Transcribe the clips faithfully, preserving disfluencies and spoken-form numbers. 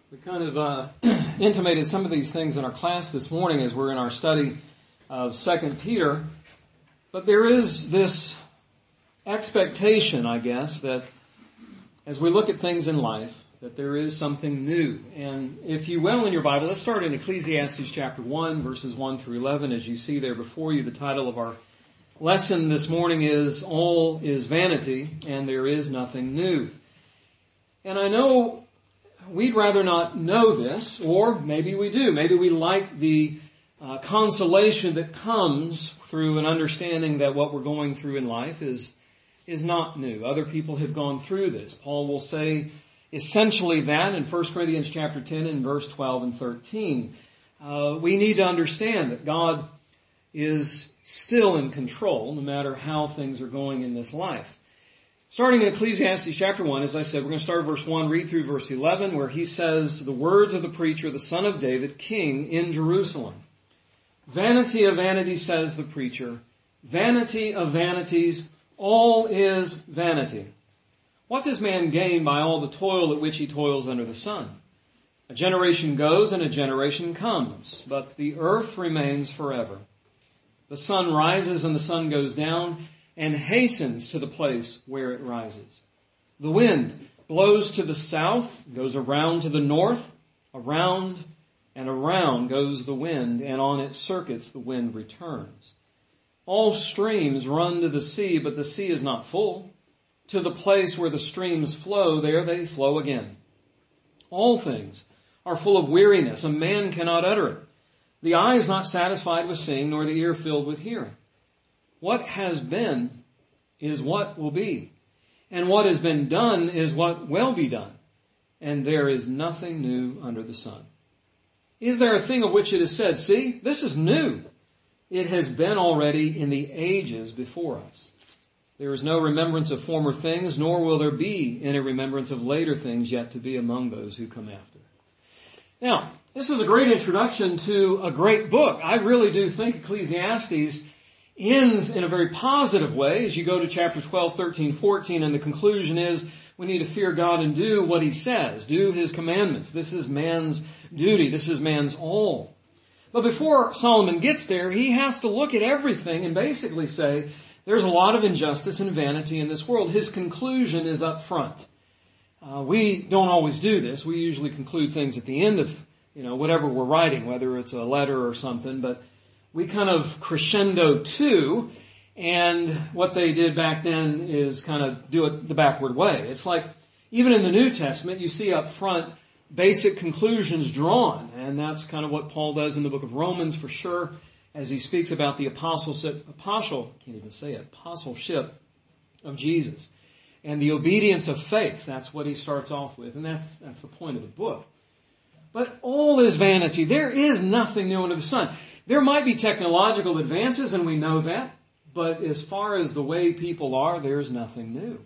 We kind of uh, intimated some of these things in our class this morning as we're in our study of Second Peter. But there is this expectation, I guess, that as we look at things in life, that there is something new. And if you will in your Bible, let's start in Ecclesiastes chapter one, verses one through eleven. As you see there before you, the title of our lesson this morning is All is Vanity, and There is Nothing New. And I know we'd rather not know this, or maybe we do. Maybe we like the uh, consolation that comes through an understanding that what we're going through in life is is not new. Other people have gone through this. Paul will say essentially that in First Corinthians chapter ten and verse twelve and thirteen. Uh, we need to understand that God is still in control no matter how things are going in this life. Starting in Ecclesiastes chapter one, as I said, we're going to start at verse one, read through verse eleven, where he says the words of the preacher, the son of David, king in Jerusalem. Vanity of vanities, says the preacher. Vanity of vanities, all is vanity. What does man gain by all the toil at which he toils under the sun? A generation goes and a generation comes, but the earth remains forever. The sun rises and the sun goes down, and hastens to the place where it rises. The wind blows to the south, goes around to the north, around and around goes the wind, and on its circuits the wind returns. All streams run to the sea, but the sea is not full. To the place where the streams flow, there they flow again. All things are full of weariness, a man cannot utter it. The eye is not satisfied with seeing, nor the ear filled with hearing. What has been is what will be, and what has been done is what will be done, and there is nothing new under the sun. Is there a thing of which it is said, see, this is new? It has been already in the ages before us. There is no remembrance of former things, nor will there be any remembrance of later things yet to be among those who come after. Now, this is a great introduction to a great book. I really do think Ecclesiastes ends in a very positive way as you go to chapter twelve, thirteen, fourteen, and the conclusion is we need to fear God and do what he says, do his commandments. This is man's duty. This is man's all. But before Solomon gets there, he has to look at everything and basically say there's a lot of injustice and vanity in this world. His conclusion is up front. Uh, we don't always do this. We usually conclude things at the end of, you know, whatever we're writing, whether it's a letter or something, but we kind of crescendo too, and what they did back then is kind of do it the backward way. It's like, even in the New Testament, you see up front basic conclusions drawn, and that's kind of what Paul does in the book of Romans for sure, as he speaks about the apostleship, apostle, I can't even say it, apostleship of Jesus, and the obedience of faith. That's what he starts off with, and that's, that's the point of the book. But all is vanity. There is nothing new under the sun. There might be technological advances, and we know that, but as far as the way people are, there's nothing new.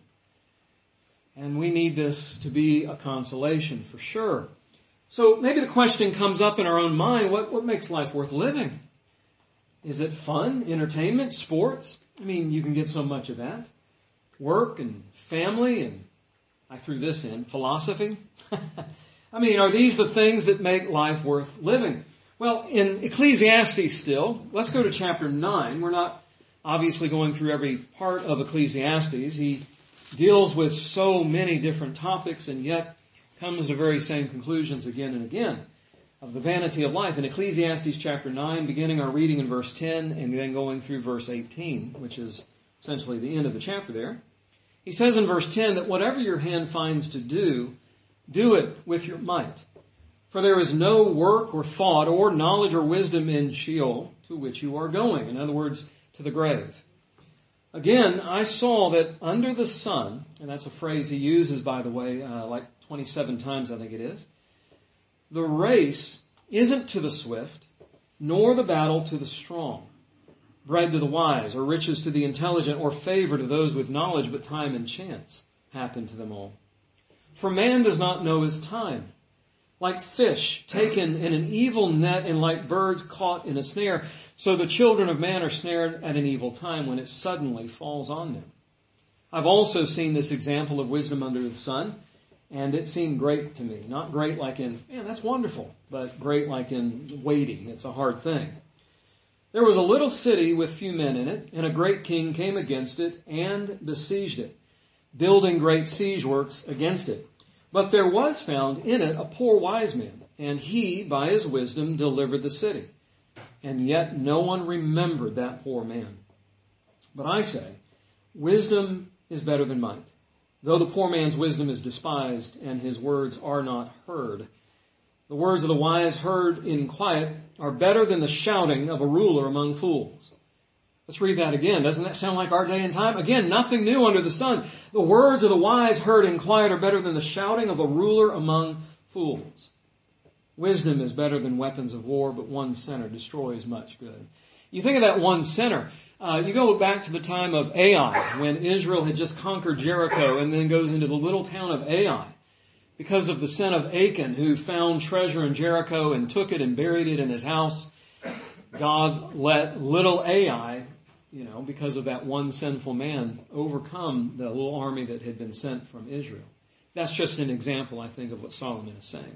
And we need this to be a consolation for sure. So maybe the question comes up in our own mind, what, what makes life worth living? Is it fun, entertainment, sports? I mean, you can get so much of that. Work and family, and I threw this in, philosophy. I mean, are these the things that make life worth living? Well, in Ecclesiastes still, let's go to chapter nine. We're not obviously going through every part of Ecclesiastes. He deals with so many different topics and yet comes to the very same conclusions again and again of the vanity of life. In Ecclesiastes chapter nine, beginning our reading in verse ten and then going through verse eighteen, which is essentially the end of the chapter there, he says in verse ten that whatever your hand finds to do, do it with your might. For there is no work or thought or knowledge or wisdom in Sheol to which you are going. In other words, to the grave. Again, I saw that under the sun, and that's a phrase he uses, by the way, uh, like twenty-seven times I think it is, the race isn't to the swift, nor the battle to the strong, bread to the wise, or riches to the intelligent, or favor to those with knowledge, but time and chance happen to them all. For man does not know his time. Like fish taken in an evil net and like birds caught in a snare, so the children of man are snared at an evil time when it suddenly falls on them. I've also seen this example of wisdom under the sun. And it seemed great to me. Not great like in, man, that's wonderful, but great like in weighty. It's a hard thing. There was a little city with few men in it, and a great king came against it and besieged it, building great siege works against it. But there was found in it a poor wise man, and he, by his wisdom, delivered the city. And yet no one remembered that poor man. But I say, wisdom is better than might, though the poor man's wisdom is despised, and his words are not heard. The words of the wise heard in quiet are better than the shouting of a ruler among fools. Let's read that again. Doesn't that sound like our day and time? Again, nothing new under the sun. The words of the wise heard in quiet are better than the shouting of a ruler among fools. Wisdom is better than weapons of war, but one sinner destroys much good. You think of that one sinner. Uh, you go back to the time of Ai, when Israel had just conquered Jericho and then goes into the little town of Ai. Because of the sin of Achan, who found treasure in Jericho and took it and buried it in his house, God let little Ai, you know, because of that one sinful man, overcome the little army that had been sent from Israel. That's just an example, I think, of what Solomon is saying.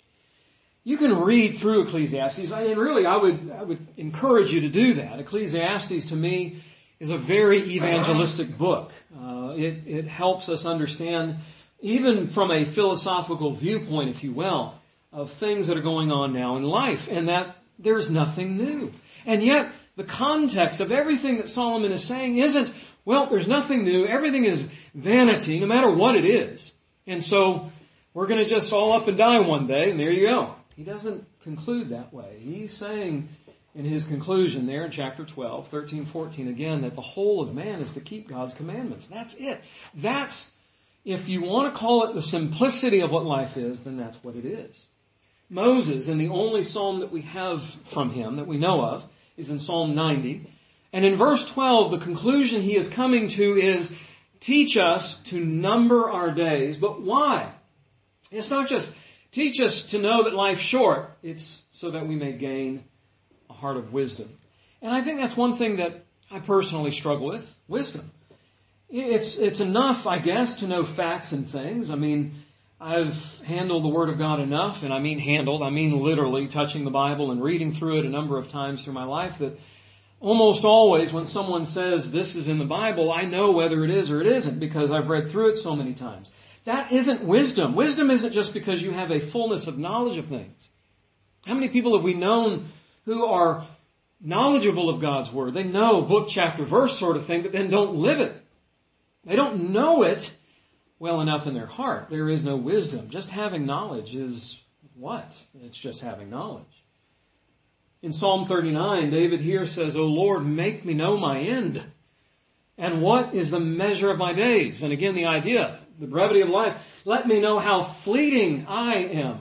You can read through Ecclesiastes, and really I would, I would encourage you to do that. Ecclesiastes, to me, is a very evangelistic book. Uh, it, it helps us understand, even from a philosophical viewpoint, if you will, of things that are going on now in life, and that there's nothing new. And yet, the context of everything that Solomon is saying isn't, well, there's nothing new, everything is vanity, no matter what it is. And so, we're going to just all up and die one day, and there you go. He doesn't conclude that way. He's saying in his conclusion there in chapter twelve, thirteen, fourteen, again, that the whole of man is to keep God's commandments. That's it. That's, if you want to call it the simplicity of what life is, then that's what it is. Moses, in the only psalm that we have from him, that we know of, is in Psalm ninety. And in verse twelve, the conclusion he is coming to is, teach us to number our days. But why? It's not just teach us to know that life's short. It's so that we may gain a heart of wisdom. And I think that's one thing that I personally struggle with, wisdom. It's, it's enough, I guess, to know facts and things. I mean, I've handled the Word of God enough, and I mean handled, I mean literally touching the Bible and reading through it a number of times through my life, that almost always when someone says this is in the Bible, I know whether it is or it isn't because I've read through it so many times. That isn't wisdom. Wisdom isn't just because you have a fullness of knowledge of things. How many people have we known who are knowledgeable of God's Word? They know book, chapter, verse sort of thing, but then don't live it. They don't know it well enough in their heart. There is no wisdom. Just having knowledge is what? It's just having knowledge. In Psalm thirty-nine, David here says, O Lord, make me know my end. And what is the measure of my days? And again, the idea, the brevity of life. Let me know how fleeting I am.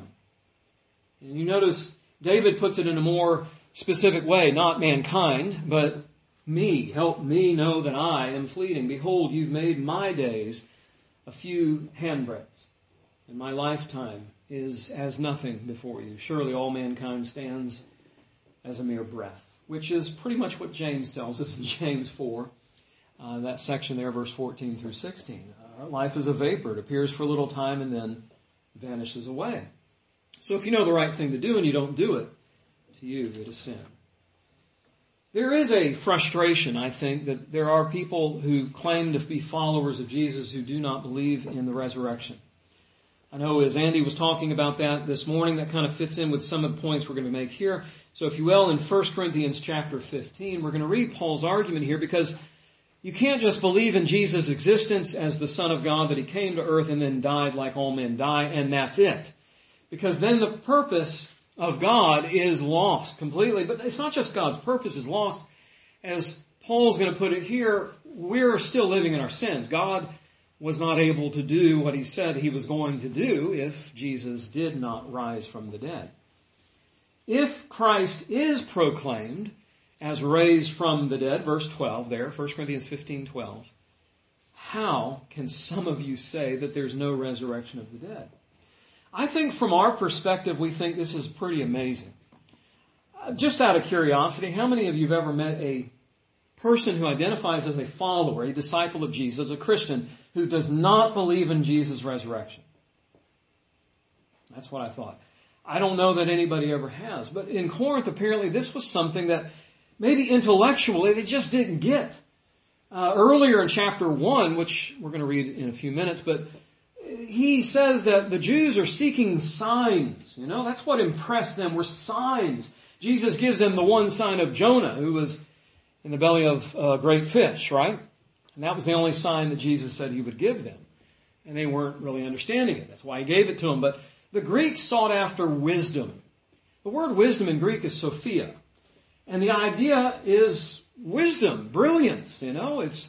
And you notice David puts it in a more specific way, not mankind, but me. Help me know that I am fleeting. Behold, you've made my days a few handbreadths, and my lifetime is as nothing before you. Surely all mankind stands as a mere breath, which is pretty much what James tells us in James four, uh, that section there, verse fourteen through sixteen. Uh, life is a vapor. It appears for a little time and then vanishes away. So if you know the right thing to do and you don't do it, to you it is sin. There is a frustration, I think, that there are people who claim to be followers of Jesus who do not believe in the resurrection. I know as Andy was talking about that this morning, that kind of fits in with some of the points we're going to make here. So if you will, in First Corinthians chapter fifteen, we're going to read Paul's argument here because you can't just believe in Jesus' existence as the Son of God, that he came to earth and then died like all men die, and that's it. Because then the purpose of God is lost completely. But it's not just God's purpose is lost. As Paul's going to put it here, we're still living in our sins. God was not able to do what he said he was going to do if Jesus did not rise from the dead. If Christ is proclaimed as raised from the dead, verse twelve there, First Corinthians fifteen twelve, how can some of you say that there's no resurrection of the dead? I think from our perspective, we think this is pretty amazing. Uh, just out of curiosity, how many of you have ever met a person who identifies as a follower, a disciple of Jesus, a Christian, who does not believe in Jesus' resurrection? That's what I thought. I don't know that anybody ever has. But in Corinth, apparently this was something that maybe intellectually they just didn't get. Uh, earlier in chapter one, which we're going to read in a few minutes, but he says that the Jews are seeking signs. You know, that's what impressed them, were signs. Jesus gives them the one sign of Jonah, who was in the belly of a great fish, right? And that was the only sign that Jesus said he would give them. And they weren't really understanding it. That's why he gave it to them. But the Greeks sought after wisdom. The word wisdom in Greek is Sophia. And the idea is wisdom, brilliance, you know, it's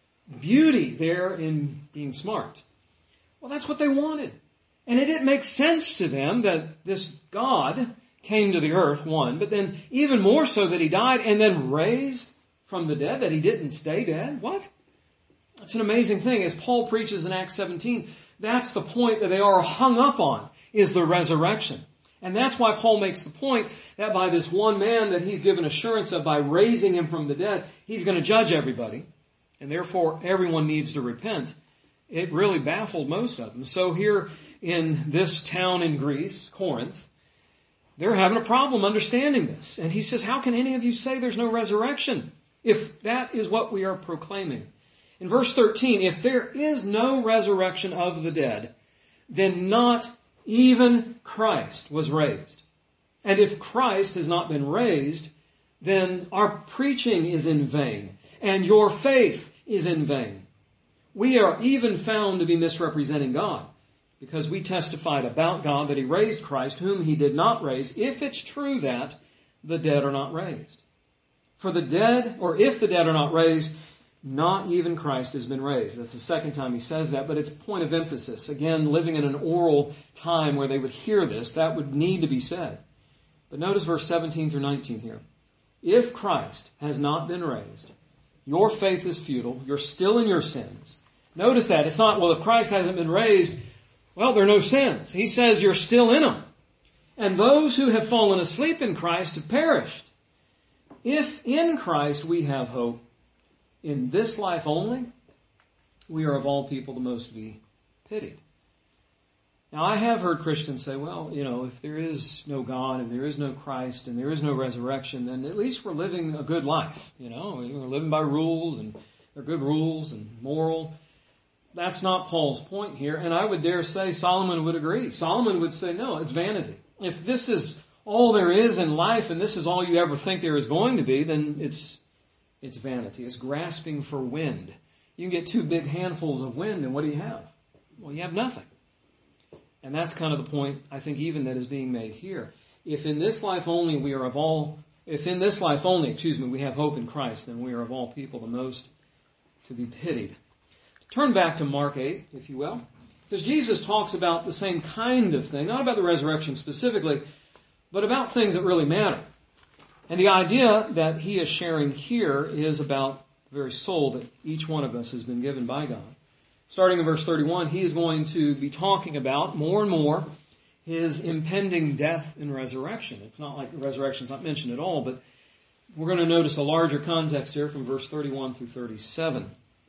beauty there in being smart. Well, that's what they wanted. And it didn't make sense to them that this God came to the earth, one, but then even more so that he died and then raised from the dead, that he didn't stay dead. What? It's an amazing thing. As Paul preaches in Acts seventeen, that's the point that they are hung up on, is the resurrection. And that's why Paul makes the point that by this one man that he's given assurance of, by raising him from the dead, he's going to judge everybody. And therefore, everyone needs to repent. It really baffled most of them. So here in this town in Greece, Corinth, they're having a problem understanding this. And he says, how can any of you say there's no resurrection if that is what we are proclaiming? In verse thirteen, if there is no resurrection of the dead, then not even Christ was raised. And if Christ has not been raised, then our preaching is in vain, and your faith is in vain. We are even found to be misrepresenting God, because we testified about God that he raised Christ, whom he did not raise, if it's true that the dead are not raised. For the dead, or if the dead are not raised, not even Christ has been raised. That's the second time he says that, but it's a point of emphasis. Again, living in an oral time where they would hear this, that would need to be said. But notice verse seventeen through nineteen here. If Christ has not been raised, your faith is futile. You're still in your sins. Notice that. It's not, well, if Christ hasn't been raised, well, there are no sins. He says you're still in them. And those who have fallen asleep in Christ have perished. If in Christ we have hope, in this life only, we are of all people the most to be pitied. Now, I have heard Christians say, well, you know, if there is no God and there is no Christ and there is no resurrection, then at least we're living a good life. You know, we're living by rules, and they're good rules and moral. That's not Paul's point here. And I would dare say Solomon would agree. Solomon would say, no, it's vanity. If this is all there is in life and this is all you ever think there is going to be, then it's It's vanity. It's grasping for wind. You can get two big handfuls of wind, and what do you have? Well, you have nothing. And that's kind of the point, I think, even that is being made here. If in this life only we are of all, if in this life only, excuse me, we have hope in Christ, then we are of all people the most to be pitied. Turn back to Mark eight, if you will, because Jesus talks about the same kind of thing, not about the resurrection specifically, but about things that really matter. And the idea that he is sharing here is about the very soul that each one of us has been given by God. Starting in verse thirty-one, he is going to be talking about more and more his impending death and resurrection. It's not like the resurrection is not mentioned at all, but we're going to notice a larger context here from verse thirty-one through thirty-seven.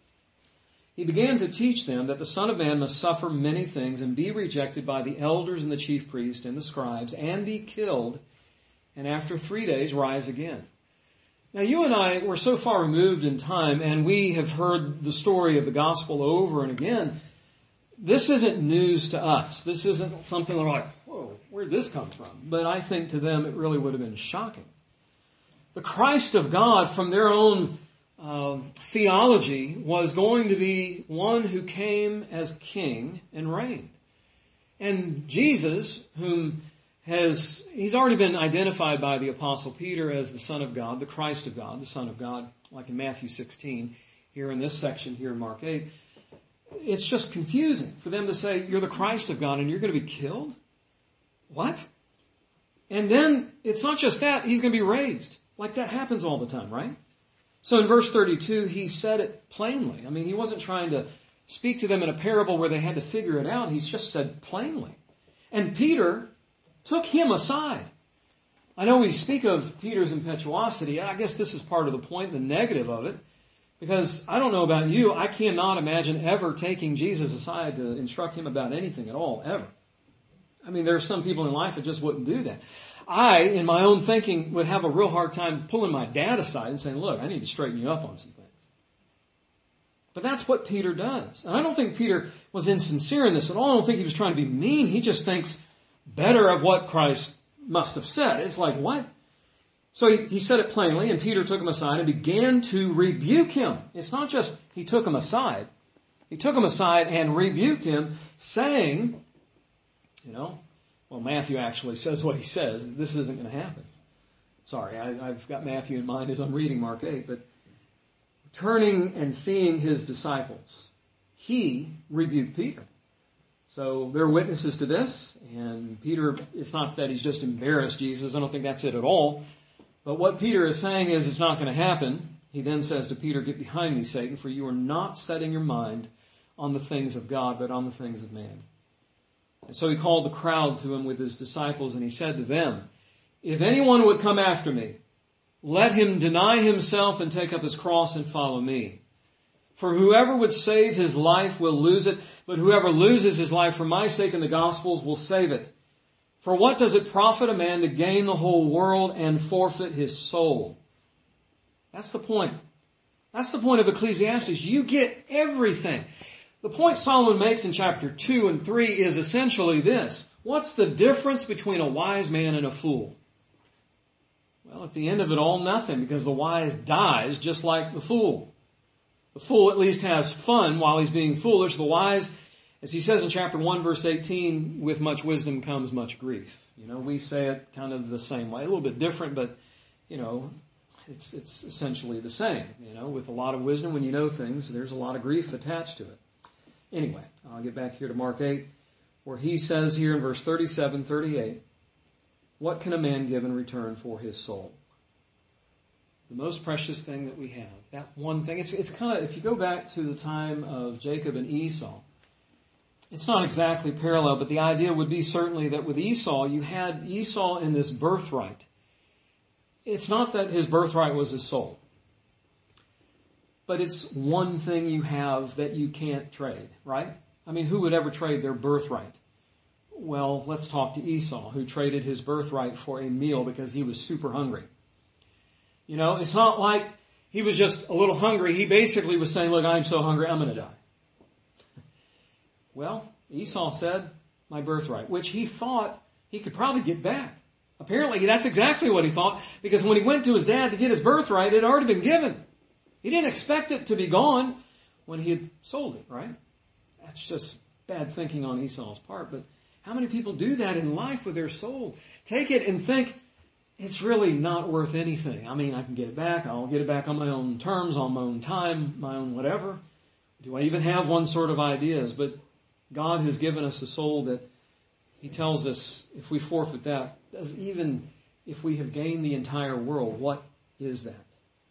He began to teach them that the Son of Man must suffer many things and be rejected by the elders and the chief priests and the scribes and be killed, and after three days rise again. Now, you and I, we're so far removed in time, and we have heard the story of the gospel over and again. This isn't news to us. This isn't something we're like, whoa, where'd this come from? But I think to them it really would have been shocking. The Christ of God, from their own uh, theology, was going to be one who came as king and reigned. And Jesus, whom has, he's already been identified by the Apostle Peter as the Son of God, the Christ of God, the Son of God, like in Matthew sixteen, here in this section, here in Mark eight. It's just confusing for them to say, you're the Christ of God and you're going to be killed? What? And then, it's not just that, he's going to be raised. Like that happens all the time, right? So in verse thirty-two, he said it plainly. I mean, he wasn't trying to speak to them in a parable where they had to figure it out. He's just said plainly. And Peter took him aside. I know we speak of Peter's impetuosity. I guess this is part of the point, the negative of it. Because I don't know about you, I cannot imagine ever taking Jesus aside to instruct him about anything at all, ever. I mean, there are some people in life that just wouldn't do that. I, in my own thinking, would have a real hard time pulling my dad aside and saying, look, I need to straighten you up on some things. But that's what Peter does. And I don't think Peter was insincere in this at all. I don't think he was trying to be mean. He just thinks better of what Christ must have said. It's like, what? So he, he said it plainly, and Peter took him aside and began to rebuke him. It's not just he took him aside. He took him aside and rebuked him, saying, you know, well, Matthew actually says what he says. This isn't going to happen. Sorry, I, I've got Matthew in mind as I'm reading Mark eight, but turning and seeing his disciples, he rebuked Peter. So there are witnesses to this, and Peter, it's not that he's just embarrassed Jesus. I don't think that's it at all. But what Peter is saying is it's not going to happen. He then says to Peter, get behind me, Satan, for you are not setting your mind on the things of God, but on the things of man. And so he called the crowd to him with his disciples, and he said to them, if anyone would come after me, let him deny himself and take up his cross and follow me. For whoever would save his life will lose it, but whoever loses his life for my sake and the gospel's will save it. For what does it profit a man to gain the whole world and forfeit his soul? That's the point. That's the point of Ecclesiastes. You get everything. The point Solomon makes in chapter two and three is essentially this. What's the difference between a wise man and a fool? Well, at the end of it all, nothing, because the wise dies just like the fool. The fool at least has fun while he's being foolish. The wise, as he says in chapter one, verse eighteen, with much wisdom comes much grief. You know, we say it kind of the same way, a little bit different, but, you know, it's, it's essentially the same. You know, with a lot of wisdom, when you know things, there's a lot of grief attached to it. Anyway, I'll get back here to Mark eight, where he says here in verse thirty-seven, thirty-eight, what can a man give in return for his soul? The most precious thing that we have, that one thing. It's, it's kind of, if you go back to the time of Jacob and Esau, it's not exactly parallel, but the idea would be certainly that with Esau, you had Esau in this birthright. It's not that his birthright was his soul, but it's one thing you have that you can't trade, right? I mean, who would ever trade their birthright? Well, let's talk to Esau, who traded his birthright for a meal because he was super hungry. You know, it's not like he was just a little hungry. He basically was saying, look, I'm so hungry, I'm going to die. Well, Esau said, my birthright, which he thought he could probably get back. Apparently, that's exactly what he thought, because when he went to his dad to get his birthright, it had already been given. He didn't expect it to be gone when he had sold it, right? That's just bad thinking on Esau's part. But how many people do that in life with their soul? Take it and think, it's really not worth anything. I mean, I can get it back. I'll get it back on my own terms, on my own time, my own whatever. Do I even have one sort of ideas? But God has given us a soul that he tells us if we forfeit that, even if we have gained the entire world, what is that?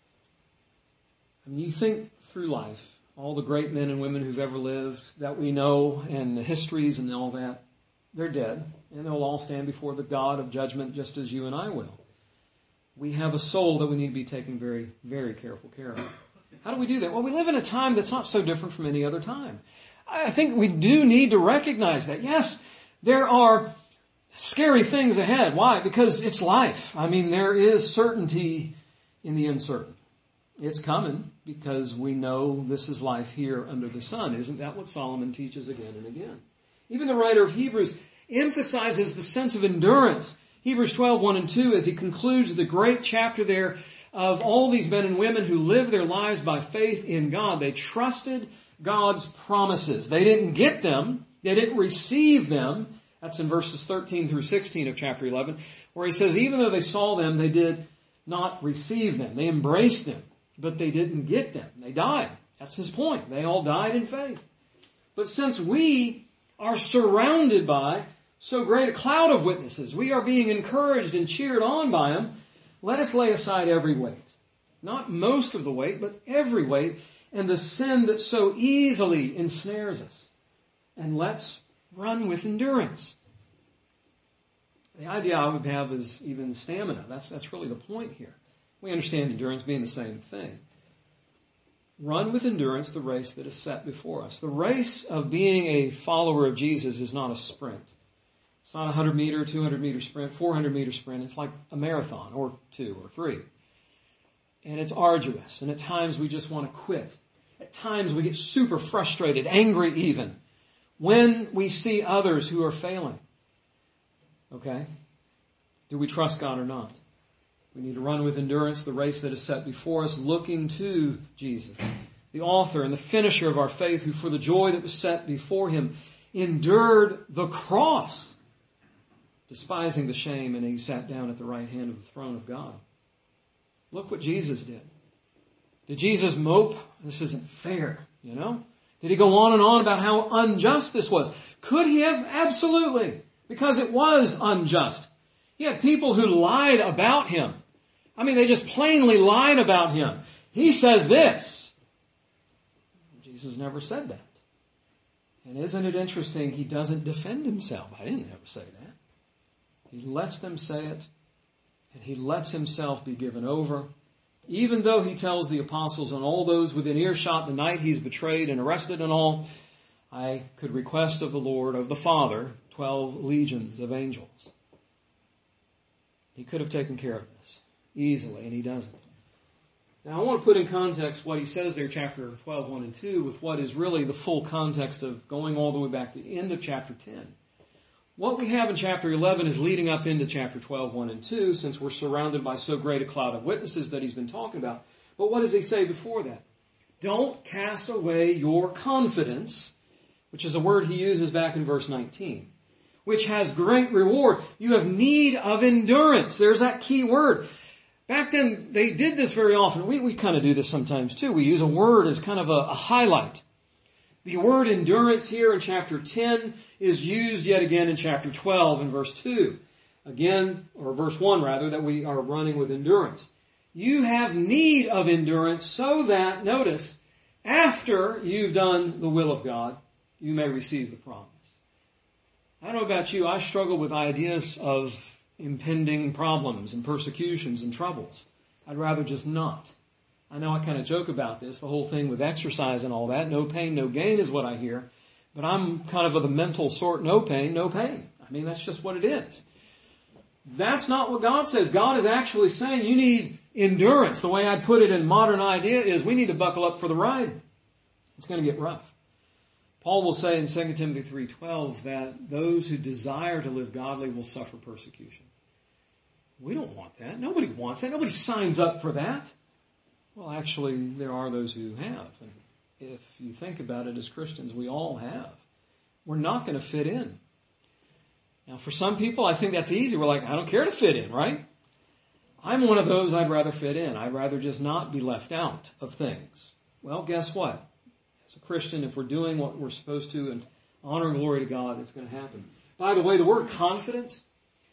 I mean, you think through life, all the great men and women who've ever lived that we know and the histories and all that, they're dead, and they'll all stand before the God of judgment just as you and I will. We have a soul that we need to be taking very, very careful care of. How do we do that? Well, we live in a time that's not so different from any other time. I think we do need to recognize that. Yes, there are scary things ahead. Why? Because it's life. I mean, there is certainty in the uncertain. It's coming because we know this is life here under the sun. Isn't that what Solomon teaches again and again? Even the writer of Hebrews emphasizes the sense of endurance. Hebrews twelve, one and two, as he concludes the great chapter there of all these men and women who lived their lives by faith in God. They trusted God's promises. They didn't get them. They didn't receive them. That's in verses thirteen through sixteen of chapter eleven, where he says, even though they saw them, they did not receive them. They embraced them, but they didn't get them. They died. That's his point. They all died in faith. But since we are surrounded by so great a cloud of witnesses, we are being encouraged and cheered on by them, let us lay aside every weight. Not most of the weight, but every weight, and the sin that so easily ensnares us. And let's run with endurance. The idea I would have is even stamina. That's, that's really the point here. We understand endurance being the same thing. Run with endurance the race that is set before us. The race of being a follower of Jesus is not a sprint. It's not a hundred meter, two hundred meter sprint, four hundred meter sprint. It's like a marathon or two or three. And it's arduous. And at times we just want to quit. At times we get super frustrated, angry even, when we see others who are failing. Okay? Do we trust God or not? We need to run with endurance the race that is set before us, looking to Jesus, the author and the finisher of our faith, who for the joy that was set before him endured the cross, despising the shame, and he sat down at the right hand of the throne of God. Look what Jesus did. Did Jesus mope? This isn't fair, you know? Did he go on and on about how unjust this was? Could he have? Absolutely. Because it was unjust. He had people who lied about him. I mean, they just plainly lied about him. He says this. Jesus never said that. And isn't it interesting, he doesn't defend himself. I didn't ever say that. He lets them say it, and he lets himself be given over. Even though he tells the apostles and all those within earshot the night he's betrayed and arrested and all, I could request of the Lord, of the Father, twelve legions of angels. He could have taken care of this easily, and he doesn't. Now I want to put in context what he says there, chapter twelve, one and two, with what is really the full context of going all the way back to the end of chapter ten. What we have in chapter eleven is leading up into chapter twelve, one and two, since we're surrounded by so great a cloud of witnesses that he's been talking about. But what does he say before that? Don't cast away your confidence, which is a word he uses back in verse nineteen, which has great reward. You have need of endurance. There's that key word. Back then, they did this very often. We, we kind of do this sometimes too. We use a word as kind of a, a highlight. The word endurance here in chapter ten is used yet again in chapter twelve in verse two. Again, or verse one rather, that we are running with endurance. You have need of endurance so that, notice, after you've done the will of God, you may receive the promise. I don't know about you, I struggle with ideas of impending problems and persecutions and troubles. I'd rather just not. I know I kind of joke about this, the whole thing with exercise and all that. No pain, no gain is what I hear. But I'm kind of of the mental sort, no pain, no pain. I mean, that's just what it is. That's not what God says. God is actually saying you need endurance. The way I'd put it in modern idea is we need to buckle up for the ride. It's going to get rough. Paul will say in Second Timothy three twelve that those who desire to live godly will suffer persecution. We don't want that. Nobody wants that. Nobody signs up for that. Well, actually, there are those who have. And if you think about it as Christians, we all have. We're not going to fit in. Now, for some people, I think that's easy. We're like, I don't care to fit in, right? I'm one of those I'd rather fit in. I'd rather just not be left out of things. Well, guess what? As a Christian, if we're doing what we're supposed to and honoring glory to God, it's going to happen. By the way, the word confidence,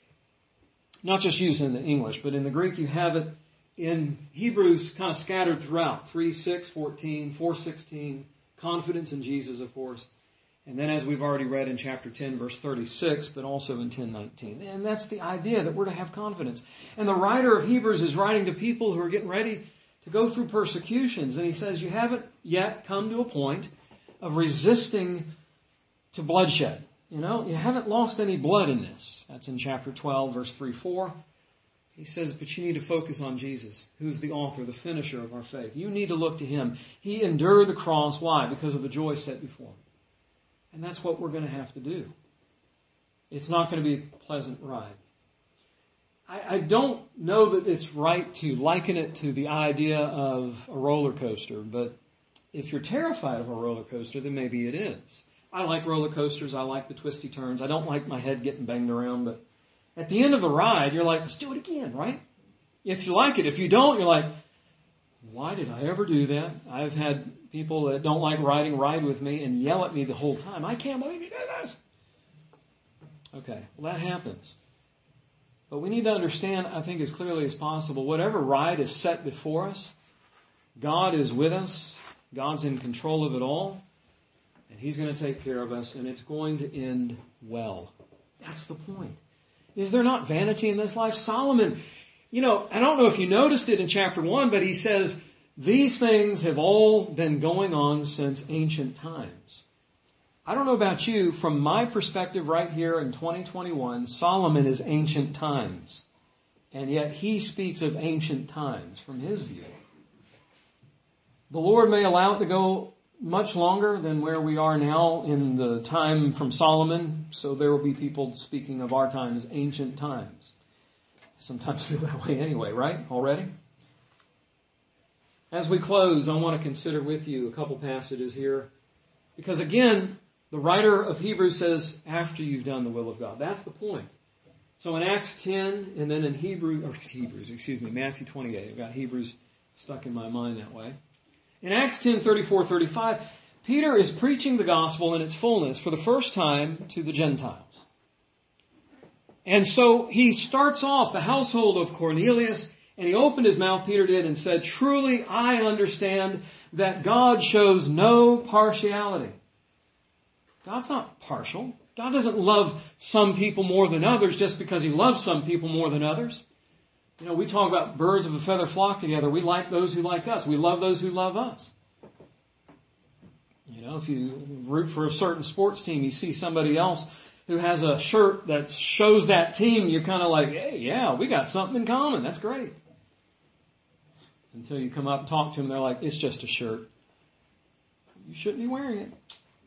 not just used in the English, but in the Greek you have it in Hebrews kind of scattered throughout. three, six, fourteen, four, sixteen, confidence in Jesus, of course. And then as we've already read in chapter ten, verse thirty-six, but also in ten nineteen. And that's the idea that we're to have confidence. And the writer of Hebrews is writing to people who are getting ready to go through persecutions. And he says, you haven't yet come to a point of resisting to bloodshed. You know, you haven't lost any blood in this. That's in chapter twelve, verse three, four. He says, but you need to focus on Jesus, who's the author, the finisher of our faith. You need to look to him. He endured the cross. Why? Because of the joy set before him. And that's what we're going to have to do. It's not going to be a pleasant ride. I, I don't know that it's right to liken it to the idea of a roller coaster, but if you're terrified of a roller coaster, then maybe it is. I like roller coasters. I like the twisty turns. I don't like my head getting banged around, but at the end of the ride, you're like, let's do it again, right? If you like it. If you don't, you're like, why did I ever do that? I've had people that don't like riding ride with me and yell at me the whole time. I can't believe you did this. Okay, well that happens. But we need to understand, I think as clearly as possible, whatever ride is set before us, God is with us. God's in control of it all. And he's going to take care of us, and it's going to end well. That's the point. Is there not vanity in this life? Solomon, you know, I don't know if you noticed it in chapter one, but he says, these things have all been going on since ancient times. I don't know about you, from my perspective right here in twenty twenty-one, Solomon is ancient times. And yet he speaks of ancient times from his view. The Lord may allow it to go much longer than where we are now in the time from Solomon, so there will be people speaking of our time as ancient times. Sometimes feel that way anyway, right? Already? As we close, I want to consider with you a couple passages here. Because again, the writer of Hebrews says, after you've done the will of God. That's the point. So in Acts ten, and then in Hebrew, or Hebrews, excuse me, Matthew twenty-eight. I've got Hebrews stuck in my mind that way. In Acts ten, thirty-four, thirty-five, Peter is preaching the gospel in its fullness for the first time to the Gentiles. And so he starts off the household of Cornelius, and he opened his mouth, Peter did, and said, truly I understand that God shows no partiality. God's not partial. God doesn't love some people more than others just because he loves some people more than others. You know, we talk about birds of a feather flock together. We like those who like us. We love those who love us. You know, if you root for a certain sports team, you see somebody else who has a shirt that shows that team, you're kind of like, hey, yeah, we got something in common. That's great. Until you come up and talk to them, they're like, it's just a shirt. You shouldn't be wearing it.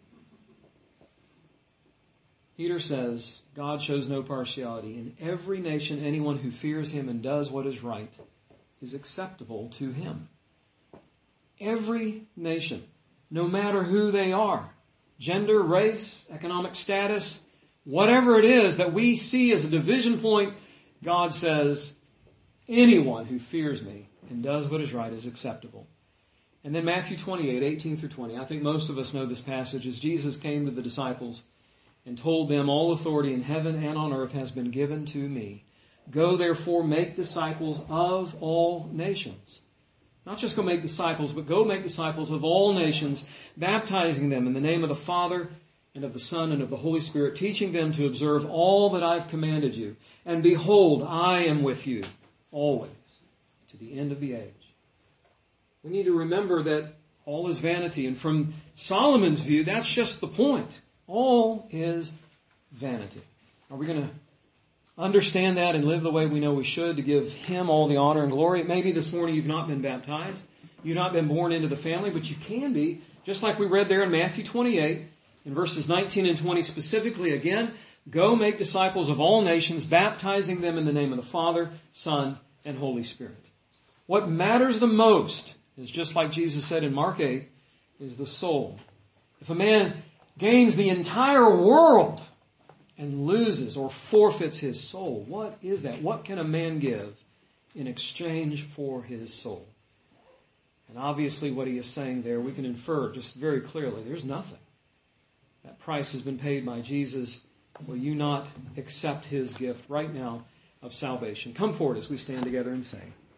Peter says, God shows no partiality. In every nation, anyone who fears him and does what is right is acceptable to him. Every nation, no matter who they are, gender, race, economic status, whatever it is that we see as a division point, God says, anyone who fears me and does what is right is acceptable. And then Matthew twenty-eight, eighteen through twenty. I think most of us know this passage as Jesus came to the disciples and told them, all authority in heaven and on earth has been given to me. Go therefore make disciples of all nations. Not just go make disciples, but go make disciples of all nations, baptizing them in the name of the Father and of the Son and of the Holy Spirit, teaching them to observe all that I've commanded you. And behold, I am with you always to the end of the age. We need to remember that all is vanity. And from Solomon's view, that's just the point. All is vanity. Are we going to understand that and live the way we know we should to give him all the honor and glory? Maybe this morning you've not been baptized. You've not been born into the family, but you can be. Just like we read there in Matthew twenty-eight, in verses nineteen and twenty specifically again, go make disciples of all nations, baptizing them in the name of the Father, Son, and Holy Spirit. What matters the most is, just like Jesus said in Mark eight, is the soul. If a man gains the entire world and loses or forfeits his soul, what is that? What can a man give in exchange for his soul? And obviously what he is saying there, we can infer just very clearly, there's nothing. That price has been paid by Jesus. Will you not accept his gift right now of salvation? Come forward as we stand together and sing.